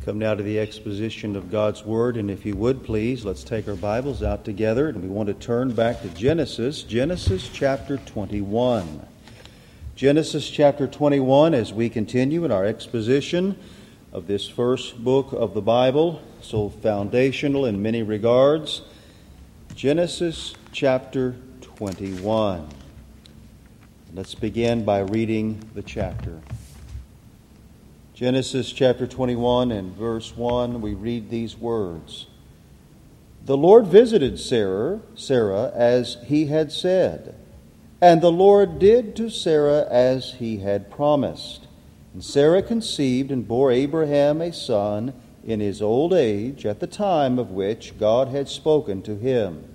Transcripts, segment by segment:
Come now to the exposition of God's Word, and if you would please, let's take our Bibles out together, and we want to turn back to Genesis chapter 21. Genesis chapter 21, as we continue in our exposition of this first book of the Bible, so foundational in many regards. Genesis chapter 21. Let's begin by reading the chapter. Genesis chapter 21 and verse 1, we read these words. The Lord visited Sarah as he had said, and the Lord did to Sarah as he had promised. And Sarah conceived and bore Abraham a son in his old age, at the time of which God had spoken to him.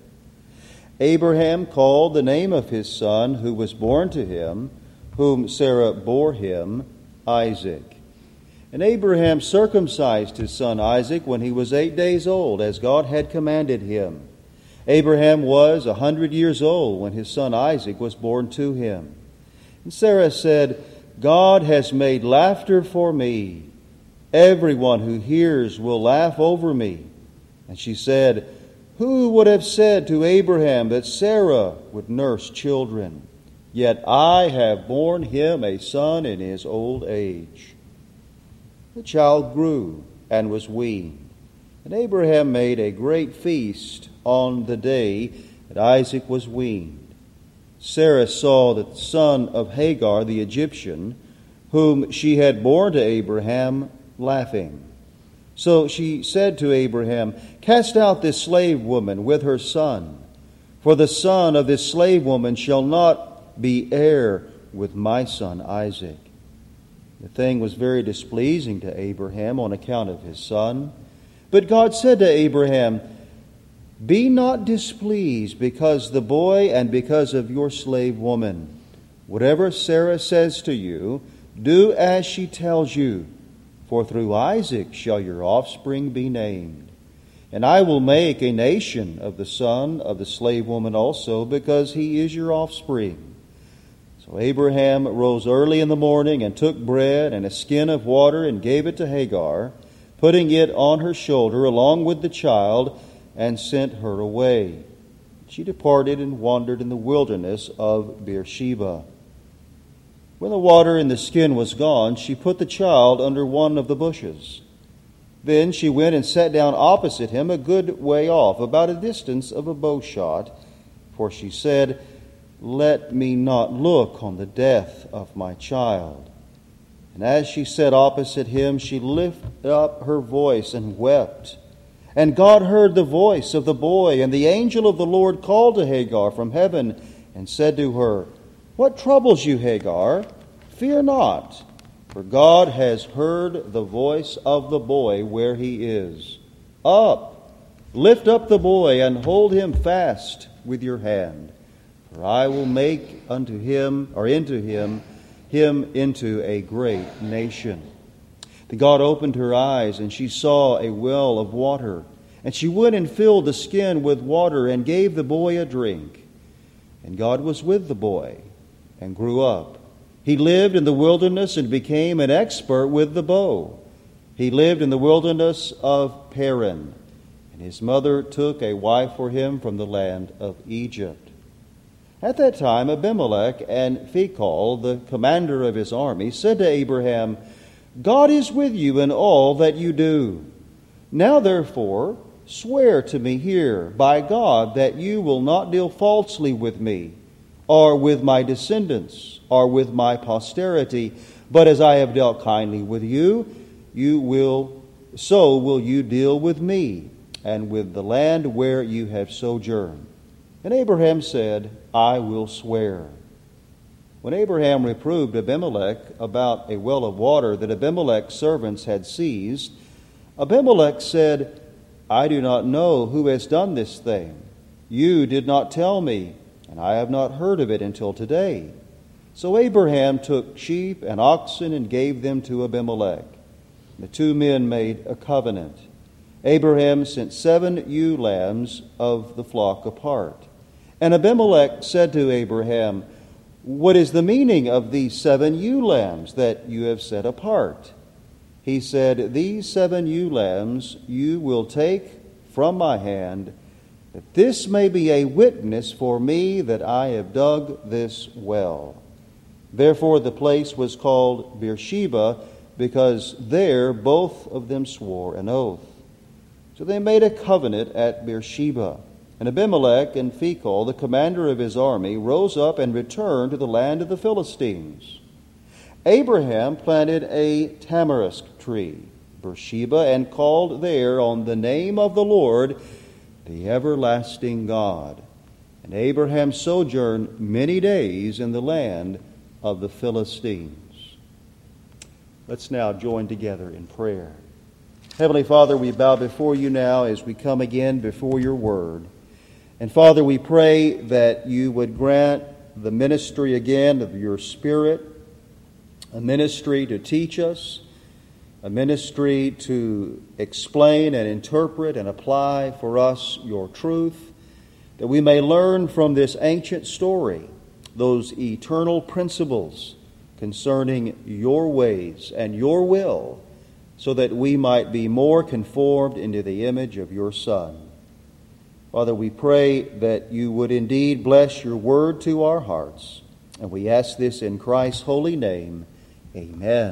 Abraham called the name of his son who was born to him, whom Sarah bore him, Isaac. And Abraham circumcised his son Isaac when he was 8 days old, as God had commanded him. Abraham was 100 years old when his son Isaac was born to him. And Sarah said, God has made laughter for me. Everyone who hears will laugh over me. And she said, who would have said to Abraham that Sarah would nurse children? Yet I have borne him a son in his old age. The child grew and was weaned, and Abraham made a great feast on the day that Isaac was weaned. Sarah saw that the son of Hagar the Egyptian, whom she had borne to Abraham, laughing. So she said to Abraham, cast out this slave woman with her son, for the son of this slave woman shall not be heir with my son Isaac. The thing was very displeasing to Abraham on account of his son. But God said to Abraham, be not displeased because the boy and because of your slave woman. Whatever Sarah says to you, do as she tells you, for through Isaac shall your offspring be named. And I will make a nation of the son of the slave woman also, because he is your offspring. So Abraham rose early in the morning and took bread and a skin of water and gave it to Hagar, putting it on her shoulder along with the child, and sent her away. She departed and wandered in the wilderness of Beersheba. When the water in the skin was gone, she put the child under one of the bushes. Then she went and sat down opposite him a good way off, about a distance of a bow shot, for she said, let me not look on the death of my child. And as she sat opposite him, she lifted up her voice and wept. And God heard the voice of the boy, and the angel of the Lord called to Hagar from heaven and said to her, what troubles you, Hagar? Fear not, for God has heard the voice of the boy where he is. Up, lift up the boy, and hold him fast with your hand. For I will make into him into a great nation. Then God opened her eyes, and she saw a well of water. And she went and filled the skin with water, and gave the boy a drink. And God was with the boy, and grew up. He lived in the wilderness, and became an expert with the bow. He lived in the wilderness of Paran. And his mother took a wife for him from the land of Egypt. At that time, Abimelech and Phicol, the commander of his army, said to Abraham, God is with you in all that you do. Now, therefore, swear to me here by God that you will not deal falsely with me, or with my descendants, or with my posterity, but as I have dealt kindly with you, so will you deal with me, and with the land where you have sojourned. And Abraham said, I will swear. When Abraham reproved Abimelech about a well of water that Abimelech's servants had seized, Abimelech said, I do not know who has done this thing. You did not tell me, and I have not heard of it until today. So Abraham took sheep and oxen and gave them to Abimelech. The two men made a covenant. Abraham sent 7 ewe lambs of the flock apart. And Abimelech said to Abraham, what is the meaning of these 7 ewe lambs that you have set apart? he said, "These 7 ewe lambs you will take from my hand, that this may be a witness for me that I have dug this well." Therefore the place was called Beersheba, because there both of them swore an oath. So they made a covenant at Beersheba. And Abimelech and Phicol, the commander of his army, rose up and returned to the land of the Philistines. Abraham planted a tamarisk tree, Beersheba, and called there on the name of the Lord, the everlasting God. And Abraham sojourned many days in the land of the Philistines. Let's now join together in prayer. Heavenly Father, we bow before you now as we come again before your word. And Father, we pray that you would grant the ministry again of your Spirit, a ministry to teach us, a ministry to explain and interpret and apply for us your truth, that we may learn from this ancient story those eternal principles concerning your ways and your will, so that we might be more conformed into the image of your Son. Father, we pray that you would indeed bless your word to our hearts, and we ask this in Christ's holy name. Amen.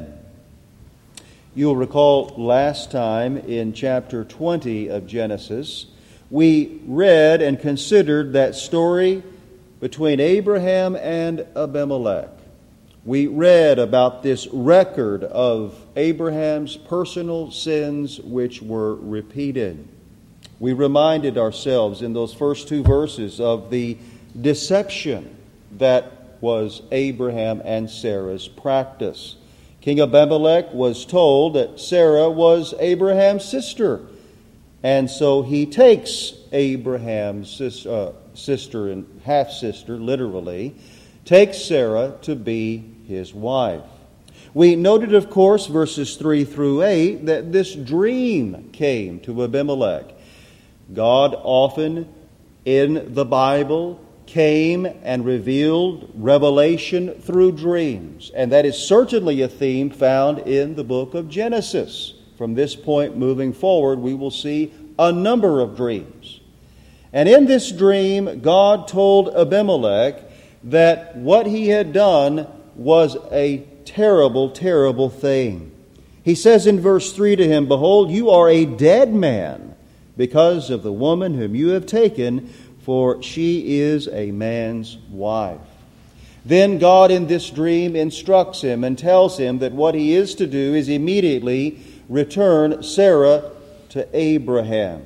You'll recall last time in chapter 20 of Genesis, we read and considered that story between Abraham and Abimelech. We read about this record of Abraham's personal sins which were repeated. We reminded ourselves in those first 2 verses of the deception that was Abraham and Sarah's practice. King Abimelech was told that Sarah was Abraham's sister, and so he takes Abraham's sister and half-sister, literally, takes Sarah to be his wife. We noted, of course, verses 3 through 8, that this dream came to Abimelech. God often in the Bible came and revealed revelation through dreams. And that is certainly a theme found in the book of Genesis. From this point moving forward, we will see a number of dreams. And in this dream, God told Abimelech that what he had done was a terrible, terrible thing. He says in verse 3 to him, "Behold, you are a dead man, because of the woman whom you have taken, for she is a man's wife." Then God in this dream instructs him and tells him that what he is to do is immediately return Sarah to Abraham.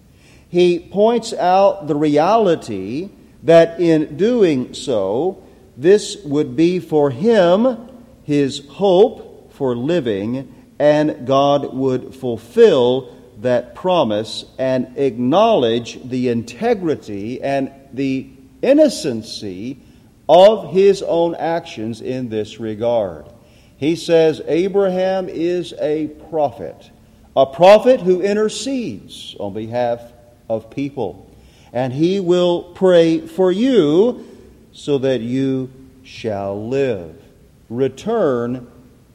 He points out the reality that in doing so, this would be for him his hope for living, and God would fulfill that promise and acknowledge the integrity and the innocency of his own actions in this regard. He says Abraham is a prophet who intercedes on behalf of people, and he will pray for you so that you shall live. Return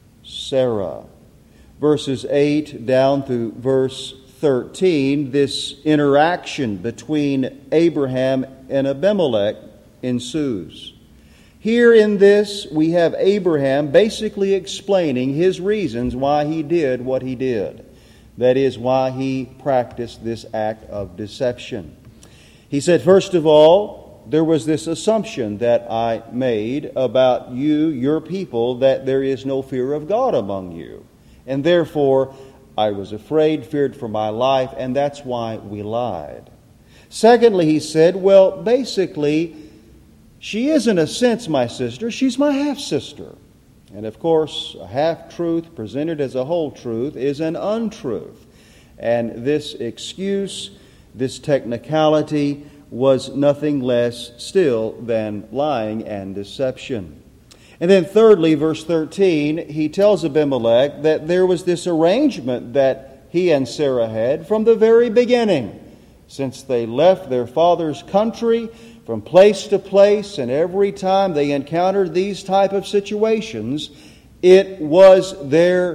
Sarah. Verses 8 down through verse 13, this interaction between Abraham and Abimelech ensues. Here in this, we have Abraham basically explaining his reasons why he did what he did. That is, why he practiced this act of deception. He said, first of all, there was this assumption that I made about you, your people, that there is no fear of God among you. And therefore, I was afraid, feared for my life, and that's why we lied. Secondly, he said, well, basically, she is in a sense my sister. She's my half-sister. And of course, a half-truth presented as a whole truth is an untruth. And this excuse, this technicality, was nothing less still than lying and deception. And then thirdly, verse 13, he tells Abimelech that there was this arrangement that he and Sarah had from the very beginning. Since they left their father's country from place to place, and every time they encountered these type of situations, it was their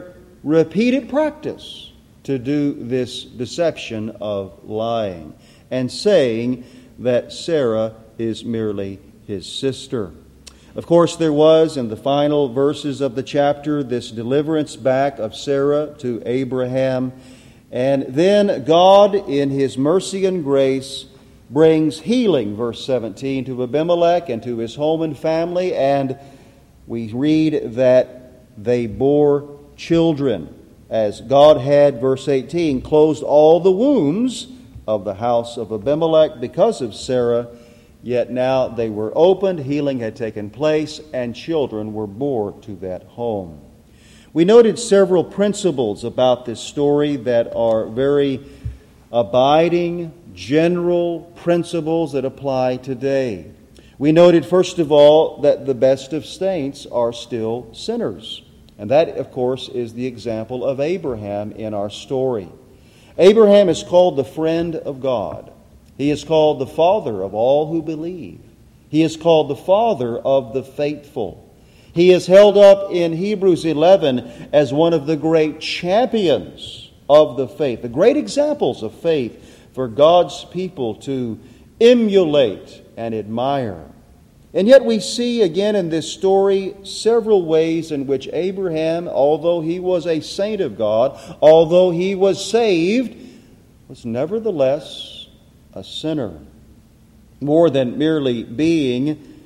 repeated practice to do this deception of lying and saying that Sarah is merely his sister. Of course, there was, in the final verses of the chapter, this deliverance back of Sarah to Abraham. And then God, in his mercy and grace, brings healing, verse 17, to Abimelech and to his home and family. And we read that they bore children, as God had, verse 18, closed all the wombs of the house of Abimelech because of Sarah. Yet now they were opened, healing had taken place, and children were born to that home. We noted several principles about this story that are very abiding, general principles that apply today. We noted, first of all, that the best of saints are still sinners. And that, of course, is the example of Abraham in our story. Abraham is called the friend of God. He is called the father of all who believe. He is called the father of the faithful. He is held up in Hebrews 11 as one of the great champions of the faith, the great examples of faith for God's people to emulate and admire. And yet we see again in this story several ways in which Abraham, although he was a saint of God, although he was saved, was nevertheless a sinner. More than merely being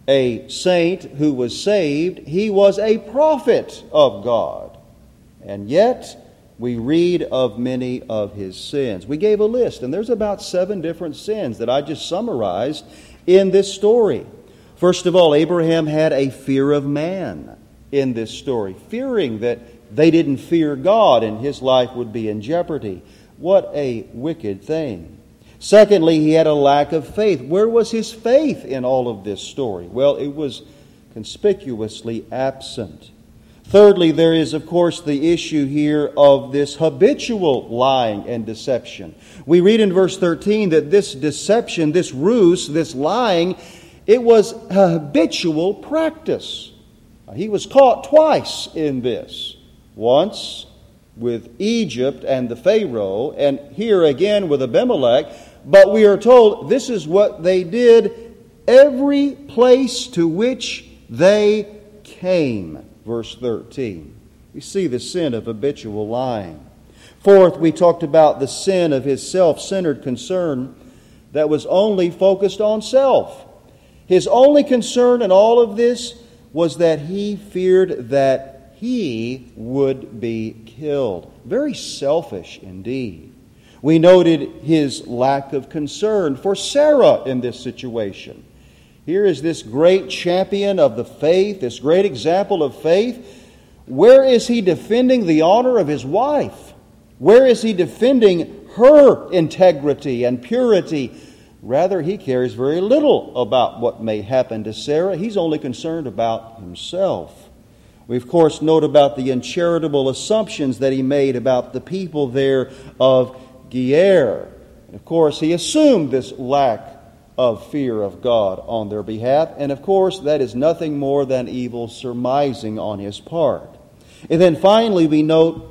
a saint who was saved, he was a prophet of God. And yet we read of many of his sins. We gave a list, and there's about 7 different sins that I just summarized in this story. First of all, Abraham had a fear of man in this story, fearing that they didn't fear God and his life would be in jeopardy. What a wicked thing. Secondly, he had a lack of faith. Where was his faith in all of this story? Well, it was conspicuously absent. Thirdly, there is, of course, the issue here of this habitual lying and deception. We read in verse 13 that this deception, this ruse, this lying, it was a habitual practice. He was caught twice in this. Once with Egypt and the Pharaoh, and here again with Abimelech. But we are told this is what they did every place to which they came. Verse 13. We see the sin of habitual lying. Fourth, we talked about the sin of his self-centered concern that was only focused on self. His only concern in all of this was that he feared that he would be killed. Very selfish indeed. We noted his lack of concern for Sarah in this situation. Here is this great champion of the faith, this great example of faith. Where is he defending the honor of his wife? Where is he defending her integrity and purity? Rather, he cares very little about what may happen to Sarah. He's only concerned about himself. We, of course, note about the uncharitable assumptions that he made about the people there of Gerar. Of course, he assumed this lack of fear of God on their behalf. And, of course, that is nothing more than evil surmising on his part. And then finally, we note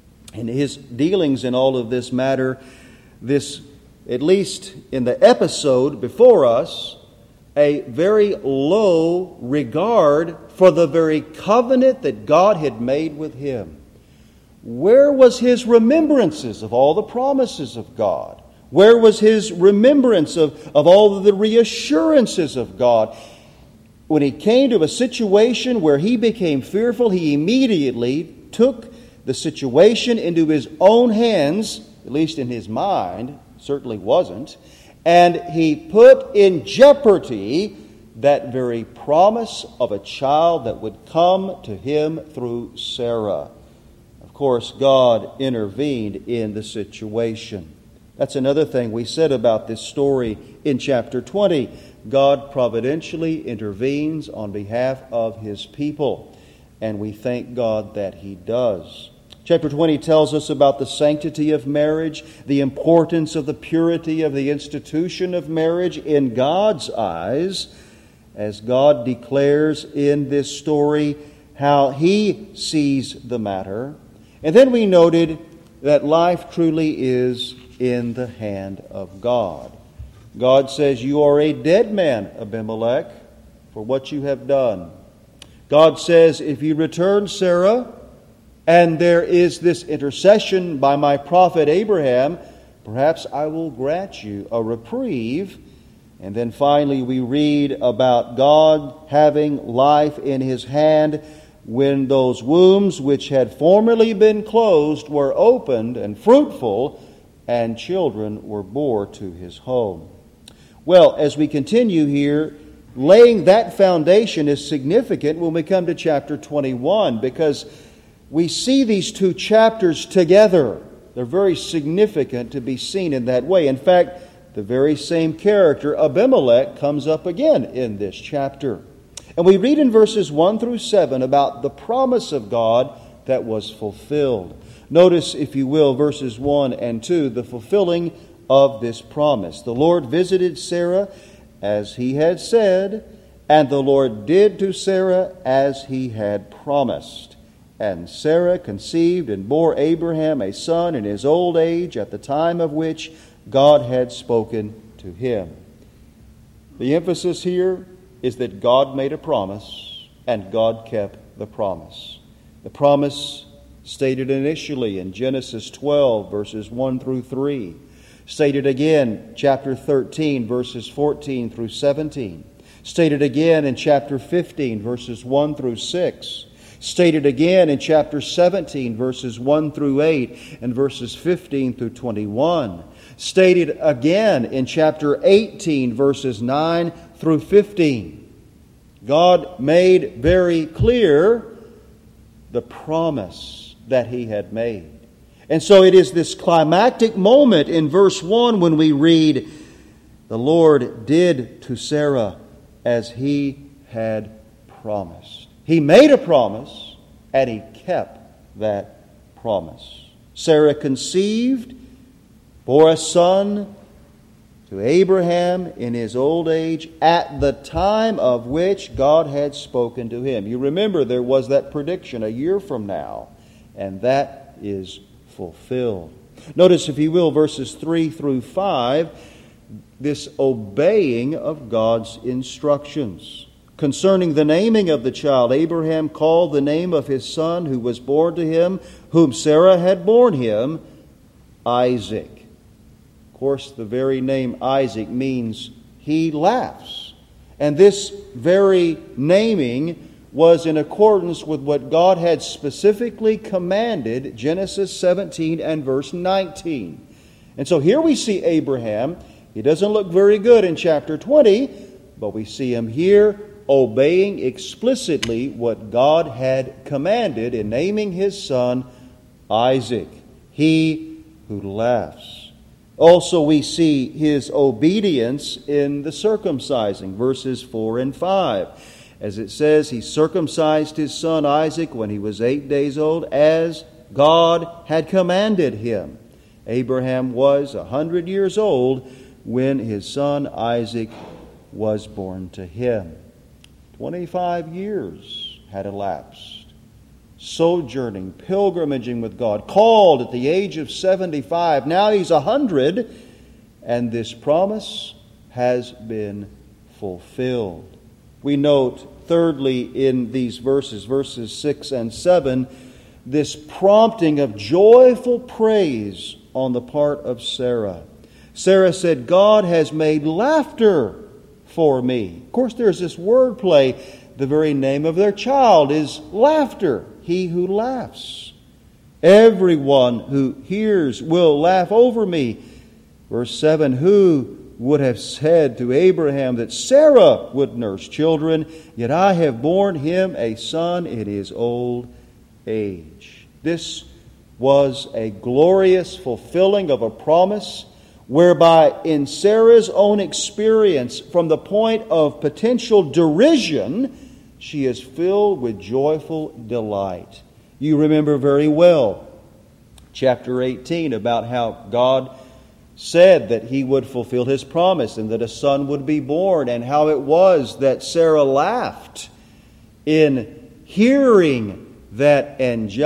in his dealings in all of this matter, this, at least in the episode before us, a very low regard for the very covenant that God had made with him. Where was his remembrances of all the promises of God? Where was his remembrance of all of the reassurances of God? When he came to a situation where he became fearful, he immediately took the situation into his own hands, at least in his mind, certainly wasn't, and he put in jeopardy that very promise of a child that would come to him through Sarah. Of course, God intervened in the situation. That's another thing we said about this story in chapter 20. God providentially intervenes on behalf of his people, and we thank God that he does. Chapter 20 tells us about the sanctity of marriage, the importance of the purity of the institution of marriage in God's eyes, as God declares in this story how he sees the matter. And then we noted that life truly is in the hand of God. God says, "You are a dead man, Abimelech, for what you have done." God says, "If you return Sarah, and there is this intercession by my prophet Abraham, perhaps I will grant you a reprieve." And then finally we read about God having life in His hand when those wombs which had formerly been closed were opened and fruitful, and children were born to His home. Well, as we continue here, laying that foundation is significant when we come to chapter 21, because we see these two chapters together. They're very significant to be seen in that way. In fact, the very same character, Abimelech, comes up again in this chapter. And we read in verses 1 through 7 about the promise of God that was fulfilled. Notice, if you will, verses 1 and 2, the fulfilling of this promise. "The Lord visited Sarah as He had said, and the Lord did to Sarah as He had promised. And Sarah conceived and bore Abraham a son in his old age, at the time of which God had spoken to him." The emphasis here is that God made a promise, and God kept the promise. The promise stated initially in Genesis 12, verses 1 through 3. Stated again, chapter 13, verses 14 through 17. Stated again in chapter 15, verses 1 through 6. Stated again in chapter 17, verses 1 through 8, and verses 15 through 21. Stated again in chapter 18, verses 9 through 15. God made very clear the promise that He had made. And so it is this climactic moment in verse 1 when we read, "The Lord did to Sarah as He had promised." He made a promise, and He kept that promise. Sarah conceived, bore a son to Abraham in his old age, at the time of which God had spoken to him. You remember there was that prediction a year from now, and that is fulfilled. Notice, if you will, verses 3 through 5, this obeying of God's instructions. Concerning the naming of the child, Abraham called the name of his son who was born to him, whom Sarah had borne him, Isaac. Of course, the very name Isaac means he laughs. And this very naming was in accordance with what God had specifically commanded, Genesis 17 and verse 19. And so here we see Abraham. He doesn't look very good in chapter 20, but we see him here obeying explicitly what God had commanded in naming his son Isaac, he who laughs. Also, we see his obedience in the circumcising, verses 4 and 5. As it says, he circumcised his son Isaac when he was 8 days old, as God had commanded him. Abraham was 100 years old when his son Isaac was born to him. 25 years had elapsed, sojourning, pilgrimaging with God, called at the age of 75. Now he's 100, and this promise has been fulfilled. We note, thirdly, in these verses 6 and 7, this prompting of joyful praise on the part of Sarah. Sarah said, "God has made laughter for me." Of course, there's this wordplay. The very name of their child is laughter, he who laughs. Everyone who hears will laugh over me. Verse 7, "Who would have said to Abraham that Sarah would nurse children? Yet I have borne him a son in his old age." This was a glorious fulfilling of a promise, whereby in Sarah's own experience, from the point of potential derision, she is filled with joyful delight. You remember very well chapter 18 about how God said that He would fulfill His promise and that a son would be born, and how it was that Sarah laughed in hearing that angelic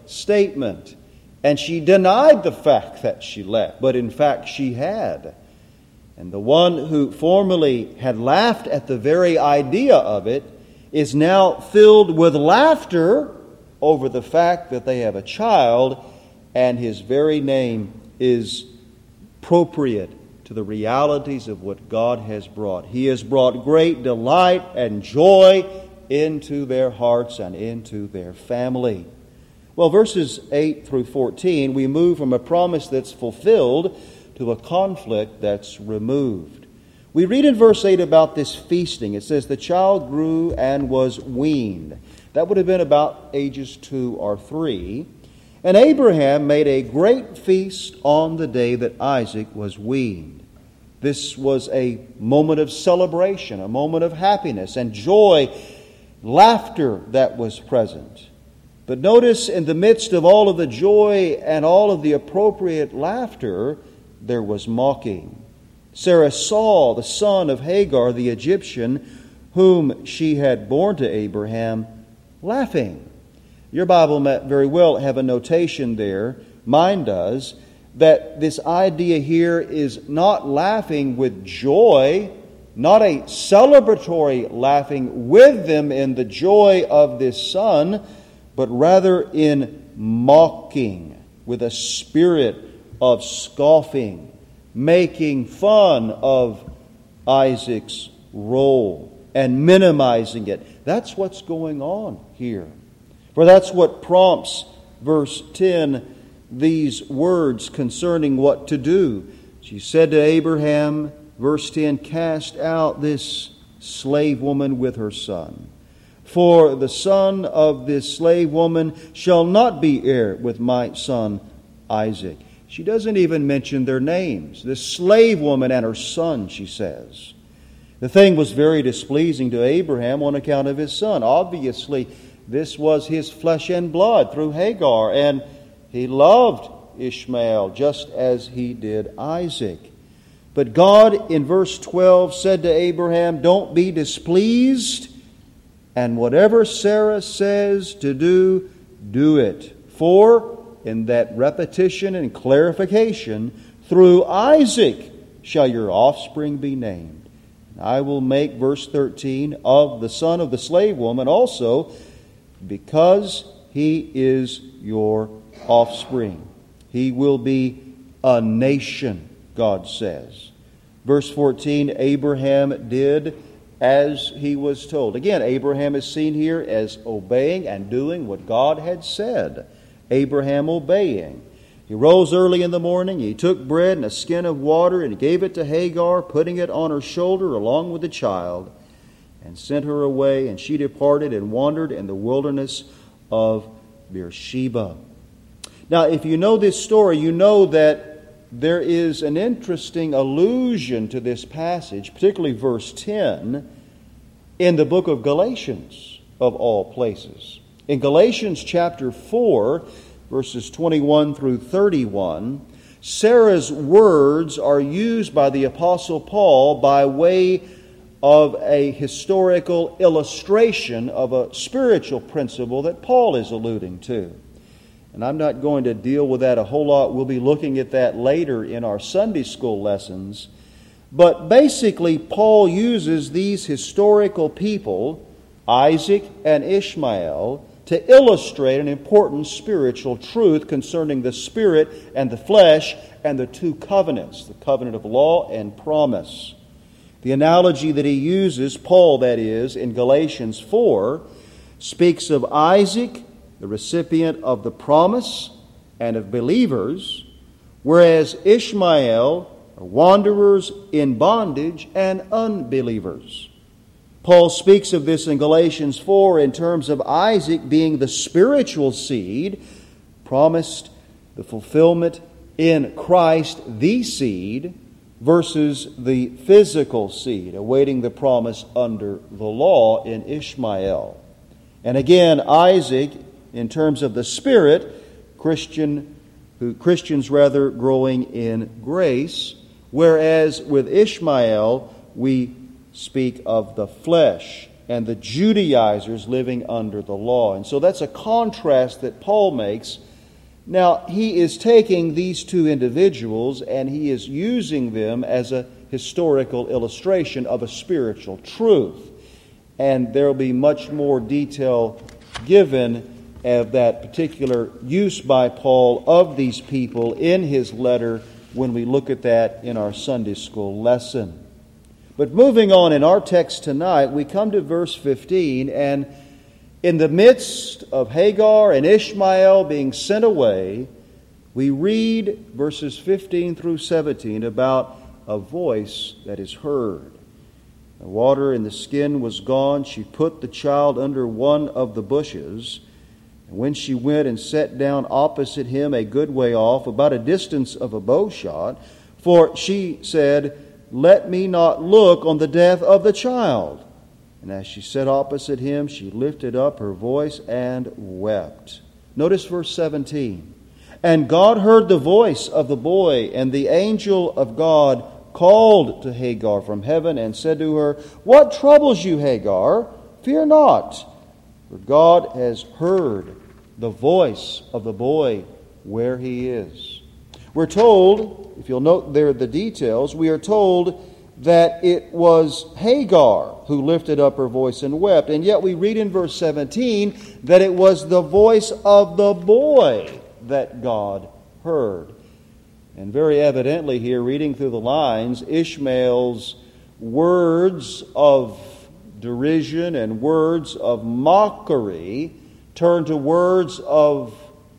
statement. And she denied the fact that she left, but in fact she had. And the one who formerly had laughed at the very idea of it is now filled with laughter over the fact that they have a child, and his very name is appropriate to the realities of what God has brought. He has brought great delight and joy into their hearts and into their family. Well, verses 8 through 14, we move from a promise that's fulfilled to a conflict that's removed. We read in verse 8 about this feasting. It says, the child grew and was weaned. That would have been about ages 2 or 3. And Abraham made a great feast on the day that Isaac was weaned. This was a moment of celebration, a moment of happiness and joy, laughter that was present. But notice, in the midst of all of the joy and all of the appropriate laughter, there was mocking. Sarah saw the son of Hagar, the Egyptian, whom she had borne to Abraham, laughing. Your Bible might very well have a notation there, mine does, that this idea here is not laughing with joy, not a celebratory laughing with them in the joy of this son, but rather in mocking, with a spirit of scoffing, making fun of Isaac's role and minimizing it. That's what's going on here. For that's what prompts verse 10, these words concerning what to do. She said to Abraham, verse 10, cast out this slave woman with her son. For the son of this slave woman shall not be heir with my son Isaac. She doesn't even mention their names. This slave woman and her son, she says. The thing was very displeasing to Abraham on account of his son. Obviously, this was his flesh and blood through Hagar, and he loved Ishmael just as he did Isaac. But God, in verse 12, said to Abraham, don't be displeased, and whatever Sarah says to do, do it. For, in that repetition and clarification, through Isaac shall your offspring be named. I will make, verse 13, of the son of the slave woman also, because he is your offspring. He will be a nation, God says. Verse 14, Abraham did as he was told. Again, Abraham is seen here as obeying and doing what God had said. Abraham obeying. He rose early in the morning, he took bread and a skin of water and gave it to Hagar, putting it on her shoulder along with the child, and sent her away, and she departed and wandered in the wilderness of Beersheba. Now, if you know this story, you know that there is an interesting allusion to this passage, particularly verse 10, in the book of Galatians, of all places. In Galatians chapter 4, verses 21 through 31, Sarah's words are used by the Apostle Paul by way of a historical illustration of a spiritual principle that Paul is alluding to. And I'm not going to deal with that a whole lot. We'll be looking at that later in our Sunday school lessons. But basically, Paul uses these historical people, Isaac and Ishmael, to illustrate an important spiritual truth concerning the spirit and the flesh and the two covenants, the covenant of law and promise. The analogy that he uses, Paul that is, in Galatians 4, speaks of Isaac, the recipient of the promise and of believers, whereas Ishmael are wanderers in bondage and unbelievers. Paul speaks of this in Galatians 4 in terms of Isaac being the spiritual seed, promised the fulfillment in Christ, the seed, versus the physical seed, awaiting the promise under the law in Ishmael. And again, Isaac, in terms of the Spirit, Christians growing in grace, whereas with Ishmael we speak of the flesh and the Judaizers living under the law. And so that's a contrast that Paul makes. Now, he is taking these two individuals and he is using them as a historical illustration of a spiritual truth. And there will be much more detail given of that particular use by Paul of these people in his letter when we look at that in our Sunday school lesson. But moving on in our text tonight, we come to verse 15, and in the midst of Hagar and Ishmael being sent away, we read verses 15 through 17 about a voice that is heard. The water in the skin was gone. She put the child under one of the bushes. And when she went and sat down opposite him a good way off, about a distance of a bow shot, for she said, "Let me not look on the death of the child." And as she sat opposite him, she lifted up her voice and wept. Notice verse 17. And God heard the voice of the boy, and the angel of God called to Hagar from heaven and said to her, "What troubles you, Hagar? Fear not, for God has heard the voice of the boy where he is." We're told, if you'll note there the details, we are told that it was Hagar who lifted up her voice and wept. And yet we read in verse 17 that it was the voice of the boy that God heard. And very evidently here, reading through the lines, Ishmael's words of derision and words of mockery turn to words of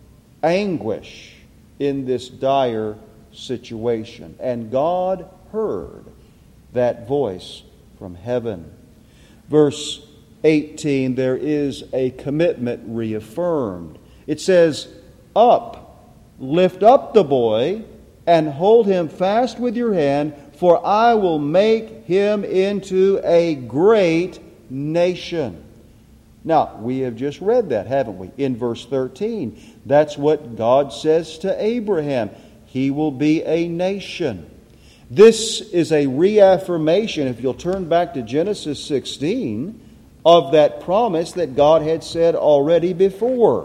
anguish in this dire situation. And God heard that voice from heaven. Verse 18, there is a commitment reaffirmed. It says, "Up, lift up the boy, and hold him fast with your hand, for I will make him into a great nation." Now, we have just read that, haven't we? In verse 13, that's what God says to Abraham. He will be a nation. This is a reaffirmation, if you'll turn back to Genesis 16, of that promise that God had said already before.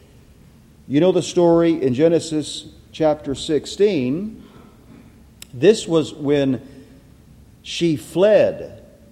You know the story in Genesis chapter 16. This was when she fled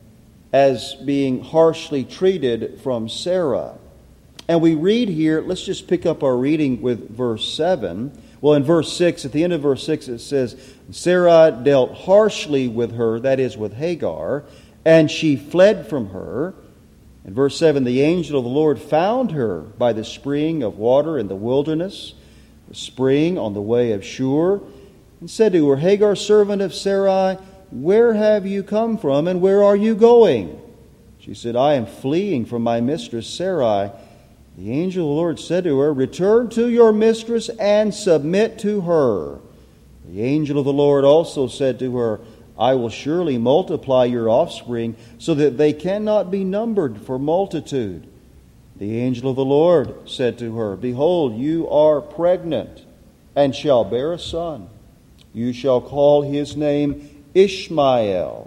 as being harshly treated from Sarah. And we read here, let's just pick up our reading with verse 7. Well, in verse 6, at the end of verse 6, it says, "Sarah dealt harshly with her," that is, with Hagar, "and she fled from her." In verse 7, "The angel of the Lord found her by the spring of water in the wilderness, the spring on the way of Shur, and said to her, 'Hagar, servant of Sarai, where have you come from, and where are you going?' She said, 'I am fleeing from my mistress Sarai.' The angel of the Lord said to her, 'Return to your mistress and submit to her.' The angel of the Lord also said to her, 'I will surely multiply your offspring, so that they cannot be numbered for multitude.' The angel of the Lord said to her, 'Behold, you are pregnant, and shall bear a son. You shall call his name Ishmael,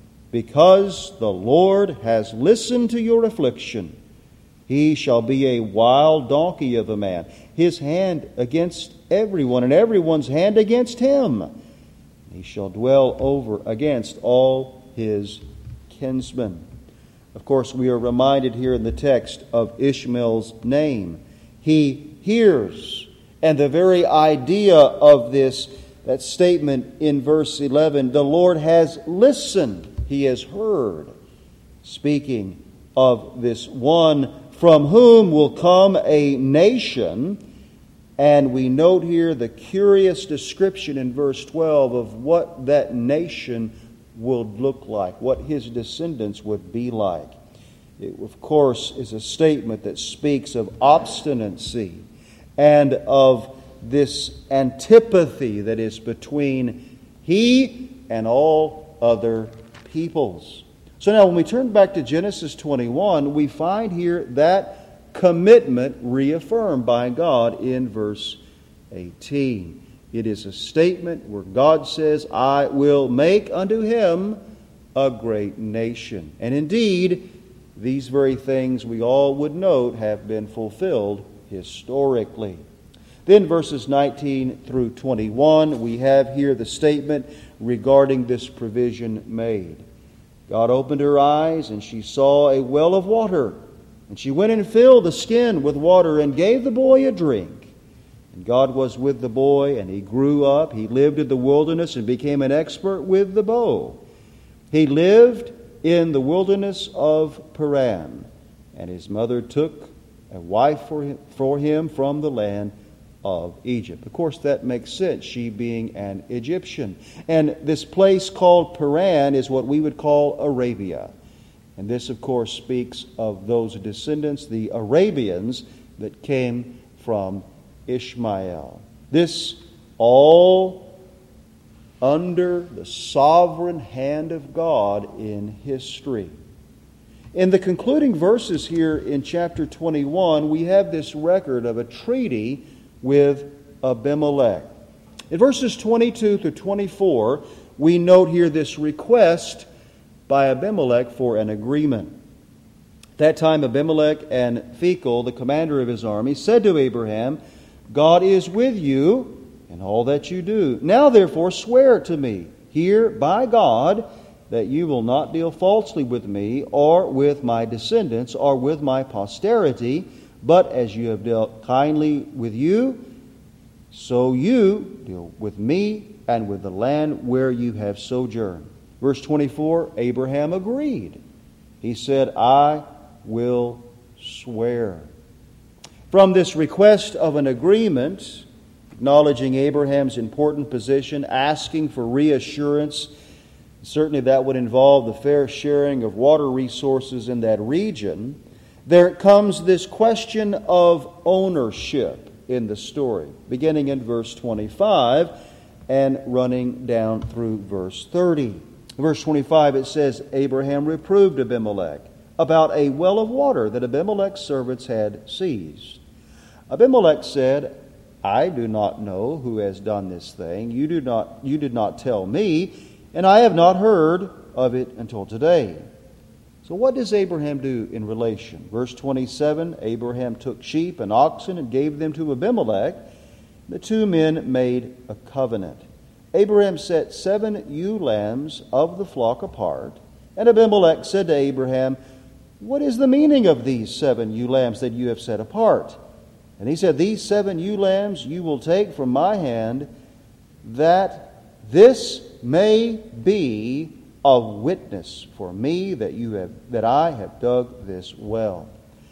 because the Lord has listened to your affliction. He shall be a wild donkey of a man, his hand against everyone, and everyone's hand against him. He shall dwell over against all his kinsmen." Of course, we are reminded here in the text of Ishmael's name. He hears. And the very idea of this, that statement in verse 11, the Lord has listened, he has heard, speaking of this one from whom will come a nation. And we note here the curious description in verse 12 of what that nation would look like, what his descendants would be like. It, of course, is a statement that speaks of obstinacy and of this antipathy that is between he and all other peoples. So now when we turn back to Genesis 21, we find here that commitment reaffirmed by God in verse 18. It is a statement where God says, "I will make unto him a great nation." And indeed, these very things we all would note have been fulfilled historically. Then verses 19 through 21, we have here the statement regarding this provision made. God opened her eyes, and she saw a well of water. And she went and filled the skin with water and gave the boy a drink. And God was with the boy, and he grew up. He lived in the wilderness and became an expert with the bow. He lived in the wilderness of Paran, and his mother took a wife for him from the land of Egypt. Of course, that makes sense, she being an Egyptian. And this place called Paran is what we would call Arabia. And this, of course, speaks of those descendants, the Arabians, that came from Ishmael. This all under the sovereign hand of God in history. In the concluding verses here in chapter 21, we have this record of a treaty with Abimelech. In verses 22 through 24, we note here this request by Abimelech for an agreement. At that time, Abimelech and Phicol, the commander of his army, said to Abraham, God is with you in all that you do. Now therefore swear to me here by God that you will not deal falsely with me or with my descendants or with my posterity, but as you have dealt kindly with you, so you deal with me and with the land where you have sojourned. Verse 24, Abraham agreed. He said, I will swear. From this request of an agreement, acknowledging Abraham's important position, asking for reassurance, certainly that would involve the fair sharing of water resources in that region, there comes this question of ownership in the story, beginning in verse 25 and running down through verse 30. Verse 25, it says, Abraham reproved Abimelech about a well of water that Abimelech's servants had seized. Abimelech said, I do not know who has done this thing. You did not tell me, and I have not heard of it until today. So what does Abraham do in relation? Verse 27, Abraham took sheep and oxen and gave them to Abimelech. The two men made a covenant. Abraham set 7 ewe lambs of the flock apart, and Abimelech said to Abraham, what is the meaning of these 7 ewe lambs that you have set apart? And he said, these 7 ewe lambs you will take from my hand, that this may be a witness for me that I have dug this well.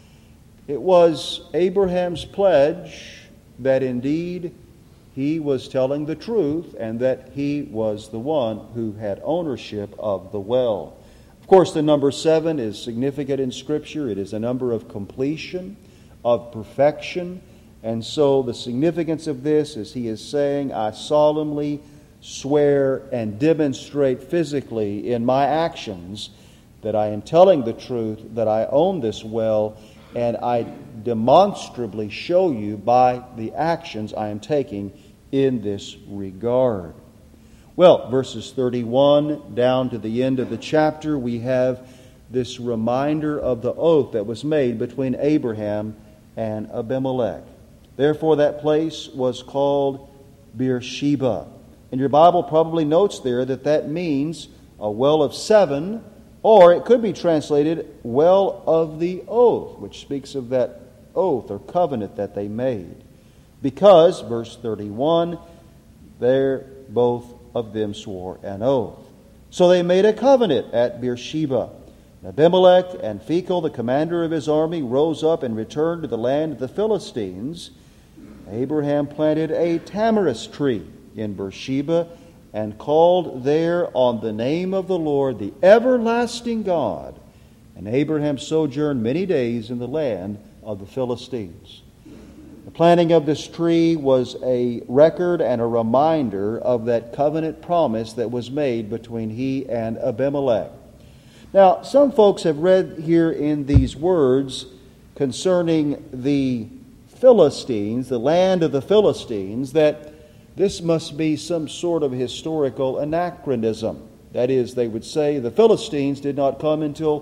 It was Abraham's pledge that indeed he was telling the truth and that he was the one who had ownership of the well. Of course, the number 7 is significant in Scripture. It is a number of completion, of perfection. And so the significance of this is he is saying, I solemnly swear and demonstrate physically in my actions that I am telling the truth, that I own this well, and I demonstrably show you by the actions I am taking in this regard. Well, verses 31 down to the end of the chapter, we have this reminder of the oath that was made between Abraham and Abimelech. Therefore, that place was called Beersheba. And your Bible probably notes there that means a well of 7, or it could be translated well of the oath, which speaks of that oath or covenant that they made. Because, verse 31, there both of them swore an oath. So they made a covenant at Beersheba. Abimelech and Phicol, the commander of his army, rose up and returned to the land of the Philistines. Abraham planted a tamarisk tree in Beersheba and called there on the name of the Lord, the everlasting God. And Abraham sojourned many days in the land of the Philistines. The planting of this tree was a record and a reminder of that covenant promise that was made between he and Abimelech. Now, some folks have read here in these words concerning the Philistines, the land of the Philistines, that this must be some sort of historical anachronism. That is, they would say the Philistines did not come until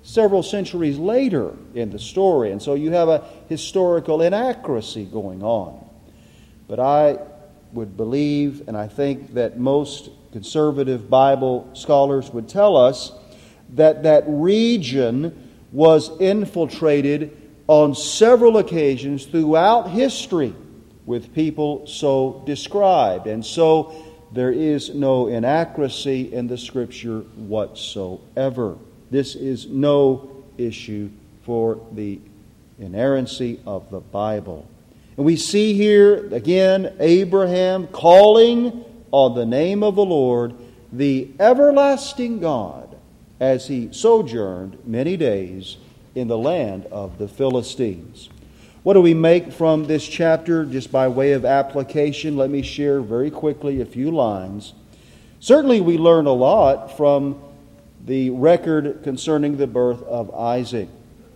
several centuries later in the story. And so you have a historical inaccuracy going on. But I would believe, and I think that most conservative Bible scholars would tell us, that that region was infiltrated on several occasions throughout history with people so described. And so there is no inaccuracy in the Scripture whatsoever. This is no issue for the inerrancy of the Bible. And we see here, again, Abraham calling on the name of the Lord, the everlasting God, as he sojourned many days in the land of the Philistines. What do we make from this chapter? Just by way of application, let me share very quickly a few lines. Certainly we learn a lot from the record concerning the birth of Isaac.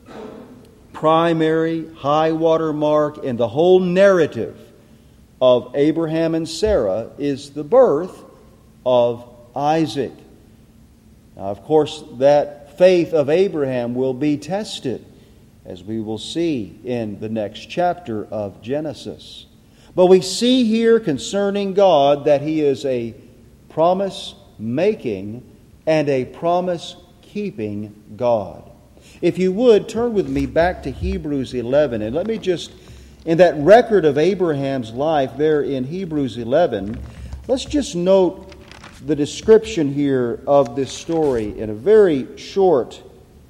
Primary high water mark in the whole narrative of Abraham and Sarah is the birth of Isaac. Now, of course, that faith of Abraham will be tested, as we will see in the next chapter of Genesis. But we see here concerning God that He is a promise-making and a promise-keeping God. If you would, turn with me back to Hebrews 11, and let me just, in that record of Abraham's life there in Hebrews 11, let's just note the description here of this story in a very short,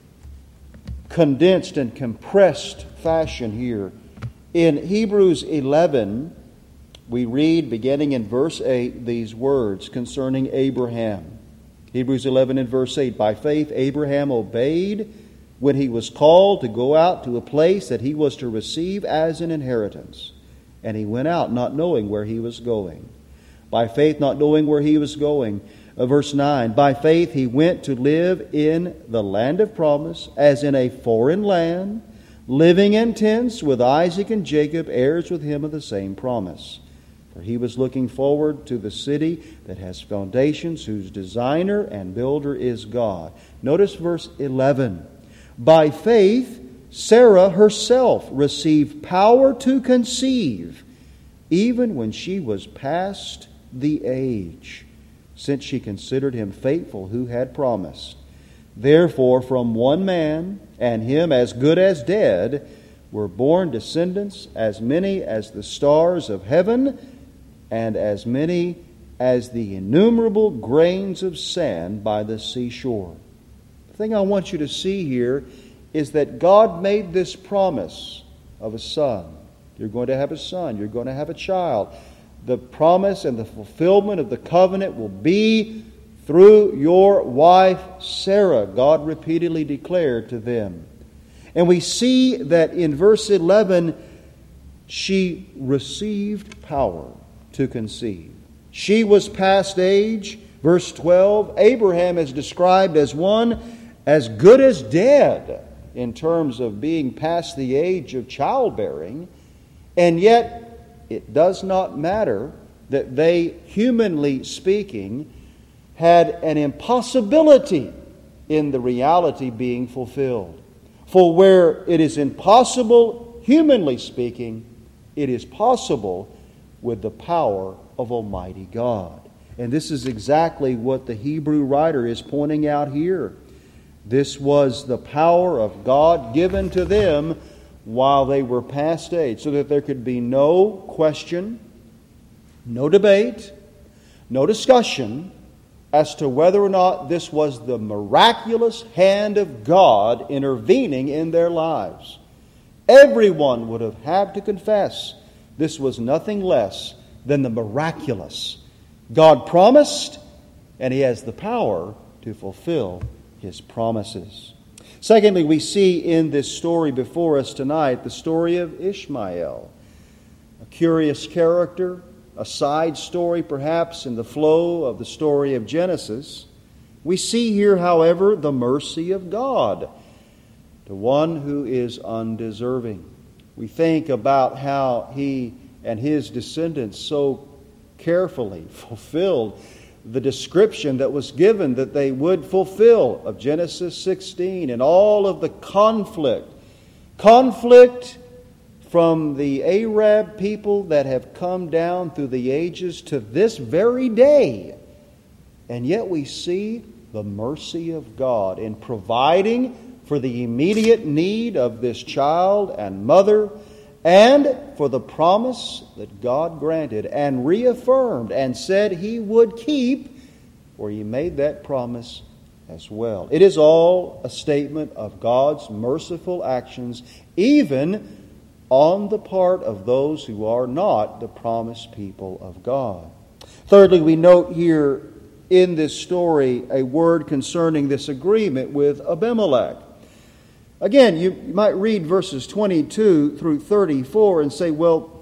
condensed and compressed fashion here. In Hebrews 11, we read, beginning in verse 8, these words concerning Abraham. Hebrews 11 and verse 8, by faith Abraham obeyed when he was called to go out to a place that he was to receive as an inheritance. And he went out not knowing where he was going. By faith, not knowing where he was going. Verse 9, by faith he went to live in the land of promise, as in a foreign land, living in tents with Isaac and Jacob, heirs with him of the same promise. For he was looking forward to the city that has foundations, whose designer and builder is God. Notice verse 11. By faith, Sarah herself received power to conceive, even when she was past the age, since she considered him faithful who had promised. Therefore, from one man, and him as good as dead, were born descendants as many as the stars of heaven, and as many as the innumerable grains of sand by the seashore. The thing I want you to see here is that God made this promise of a son. You're going to have a son. You're going to have a child. The promise and the fulfillment of the covenant will be through your wife Sarah, God repeatedly declared to them. And we see that in verse 11, she received power to conceive. She was past age. Verse 12, Abraham is described as one as good as dead in terms of being past the age of childbearing. And yet, it does not matter that they, humanly speaking, had an impossibility in the reality being fulfilled. For where it is impossible, humanly speaking, it is possible with the power of Almighty God. And this is exactly what the Hebrew writer is pointing out here. This was the power of God given to them while they were past age, so that there could be no question, no debate, no discussion as to whether or not this was the miraculous hand of God intervening in their lives. Everyone would have had to confess this was nothing less than the miraculous. God promised, and He has the power to fulfill His promises. Secondly, we see in this story before us tonight the story of Ishmael. A curious character, a side story perhaps in the flow of the story of Genesis. We see here, however, the mercy of God to one who is undeserving. We think about how he and his descendants so carefully fulfilled the description that was given that they would fulfill of Genesis 16 and all of the conflict from the Arab people that have come down through the ages to this very day. And yet we see the mercy of God in providing for the immediate need of this child and mother, and for the promise that God granted and reaffirmed and said He would keep, for He made that promise as well. It is all a statement of God's merciful actions, even on the part of those who are not the promised people of God. Thirdly, we note here in this story a word concerning this agreement with Abimelech. Again, you might read verses 22 through 34 and say, well,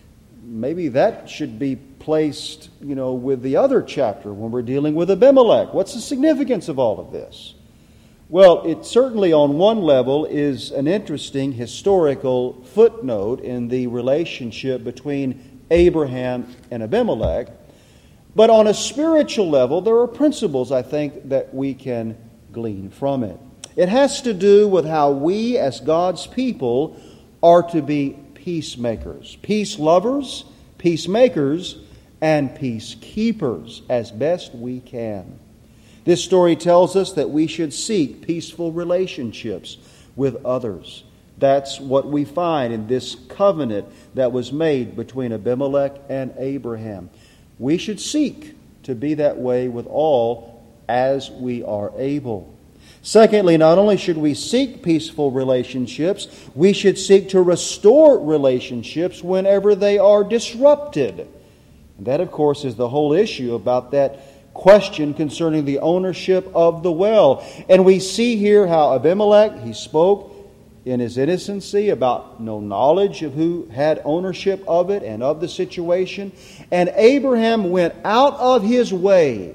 maybe that should be placed, with the other chapter when we're dealing with Abimelech. What's the significance of all of this? Well, it certainly on one level is an interesting historical footnote in the relationship between Abraham and Abimelech. But on a spiritual level, there are principles, I think, that we can glean from it. It has to do with how we as God's people are to be peacemakers, peace lovers, peacemakers, and peacekeepers as best we can. This story tells us that we should seek peaceful relationships with others. That's what we find in this covenant that was made between Abimelech and Abraham. We should seek to be that way with all as we are able. Secondly, not only should we seek peaceful relationships, we should seek to restore relationships whenever they are disrupted. And that, of course, is the whole issue about that question concerning the ownership of the well. And we see here how Abimelech, he spoke in his innocency about no knowledge of who had ownership of it and of the situation. And Abraham went out of his way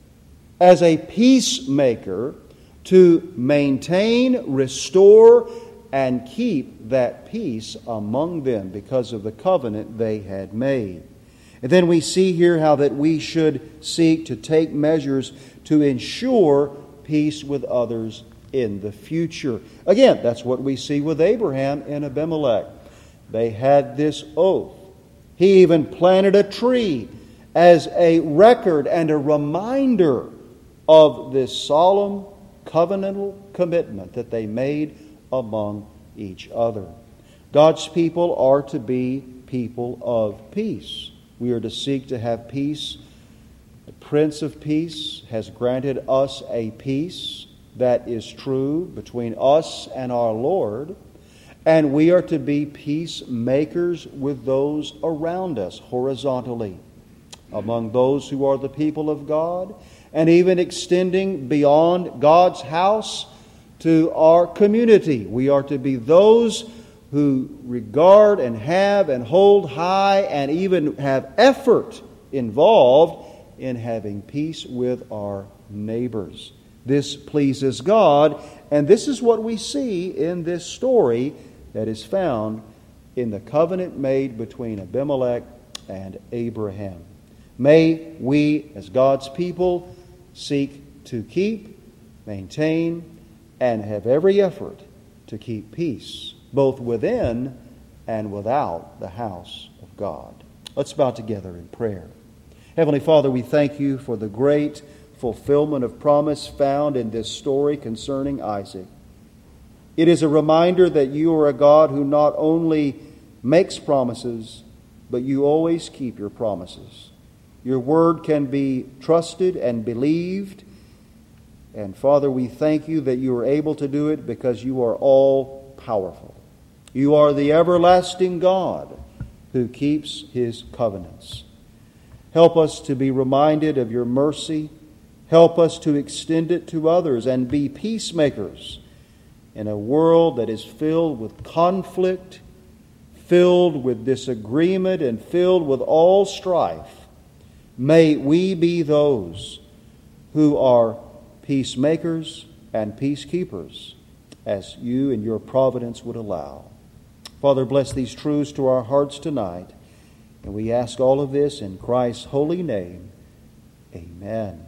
as a peacemaker to maintain, restore, and keep that peace among them because of the covenant they had made. And then we see here how that we should seek to take measures to ensure peace with others in the future. Again, that's what we see with Abraham and Abimelech. They had this oath. He even planted a tree as a record and a reminder of this solemn covenantal commitment that they made among each other. God's people are to be people of peace. We are to seek to have peace. The Prince of Peace has granted us a peace that is true between us and our Lord, and we are to be peacemakers with those around us horizontally, among those who are the people of God, and even extending beyond God's house to our community. We are to be those who regard and have and hold high and even have effort involved in having peace with our neighbors. This pleases God, and this is what we see in this story that is found in the covenant made between Abimelech and Abraham. May we, as God's people, seek to keep, maintain, and have every effort to keep peace, both within and without the house of God. Let's bow together in prayer. Heavenly Father, we thank you for the great fulfillment of promise found in this story concerning Isaac. It is a reminder that you are a God who not only makes promises, but you always keep your promises. Your word can be trusted and believed. And Father, we thank you that you are able to do it because you are all powerful. You are the everlasting God who keeps His covenants. Help us to be reminded of your mercy. Help us to extend it to others and be peacemakers in a world that is filled with conflict, filled with disagreement, and filled with all strife. May we be those who are peacemakers and peacekeepers as you and your providence would allow. Father, bless these truths to our hearts tonight. And we ask all of this in Christ's holy name. Amen.